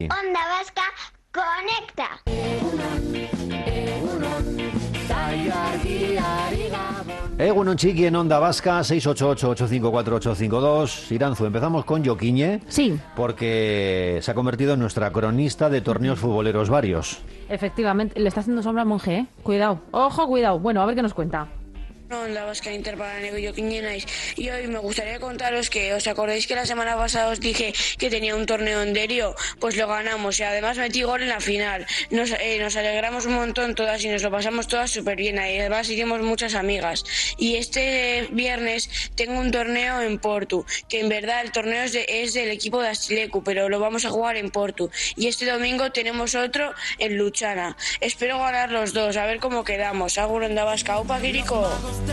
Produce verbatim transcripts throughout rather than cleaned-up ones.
Onda Vasca conecta. Egunon Txiki en Onda Vasca, seis ocho ocho, ocho cinco cuatro, ocho cinco dos. Iranzu, empezamos con Jokiñe. Sí. Porque se ha convertido en nuestra cronista de torneos futboleros varios. Efectivamente, le está haciendo sombra al monje, ¿eh? Cuidado, ojo, cuidado. Bueno, a ver qué nos cuenta. Onda Vasca Interparanego y Jokiñenais. Y hoy me gustaría contaros que os acordáis que la semana pasada os dije que tenía un torneo en Derio, pues lo ganamos y además metí gol en la final. Nos, eh, nos alegramos un montón todas y nos lo pasamos todas súper bien, y además hicimos muchas amigas. Y este viernes tengo un torneo en Portu, que en verdad el torneo es, de, es del equipo de Astilecu, pero lo vamos a jugar en Portu. Y este domingo tenemos otro en Luchana. Espero ganar los dos, a ver cómo quedamos. Agur Onda Vasca, opa Kiriko.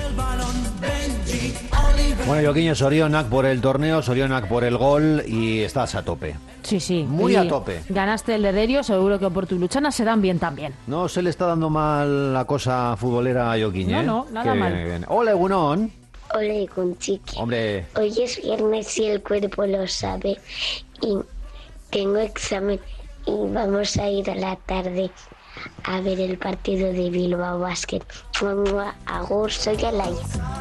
Bueno, Jokiñe, Sorionak por el torneo, Sorionak por el gol y estás a tope. Sí, sí. Muy y a tope. Ganaste el de Derio, seguro que por tu Luchana se dan bien también. No se le está dando mal la cosa futbolera a Jokiñe. No, no, nada Qué mal. bien, qué bien. Hola, Egunon. Hola, con Chiqui. Hombre, Hoy es viernes y el cuerpo lo sabe. Y tengo examen y vamos a ir a la tarde a ver el partido de Bilbao Basket. Agur, soy Alay.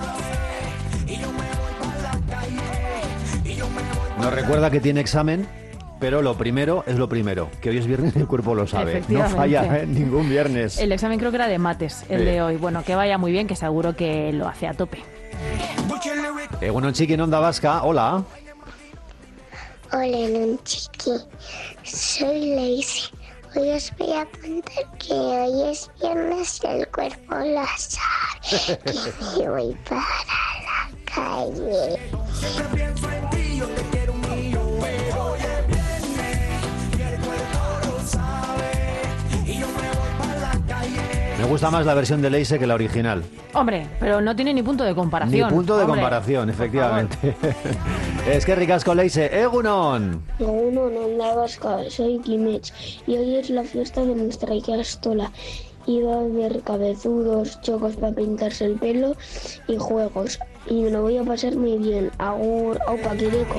nos recuerda que tiene examen, pero lo primero es lo primero, que hoy es viernes y el cuerpo lo sabe. No Efectivamente. falla, ¿eh? Ningún viernes. El examen creo que era de mates, el Sí. de hoy. Bueno, que vaya muy bien, que seguro que lo hace a tope. Egunon Txiki en Onda Vasca, hola. Hola, non Chiqui. Soy Lazy. Hoy os voy a contar que hoy es viernes y el cuerpo lo sabe. Que me voy para la calle. Me gusta más la versión de Leise que la original. Hombre, pero no tiene ni punto de Ni comparación. punto de Hombre, comparación, por efectivamente. Es que ricasco Leise. Egunon. Uno en Onda Vasca, soy Quimech y hoy es la fiesta de nuestra Ikastola. Y va a haber cabezudos, chocos para pintarse el pelo y juegos. Y me lo voy a pasar muy bien. Agur, opa, Kiriko.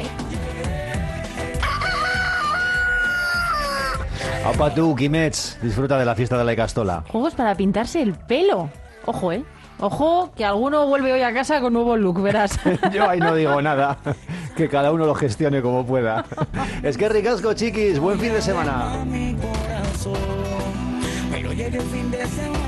Aupa tú, Quimets, disfruta de la fiesta de la Icastola. Juegos para pintarse el pelo. Ojo, ¿eh? Ojo, que alguno vuelve hoy a casa con nuevo look, verás. Yo ahí no digo nada, que cada uno lo gestione como pueda. Es que ricasco, chiquis, buen fin de semana. Pero llega el fin de semana.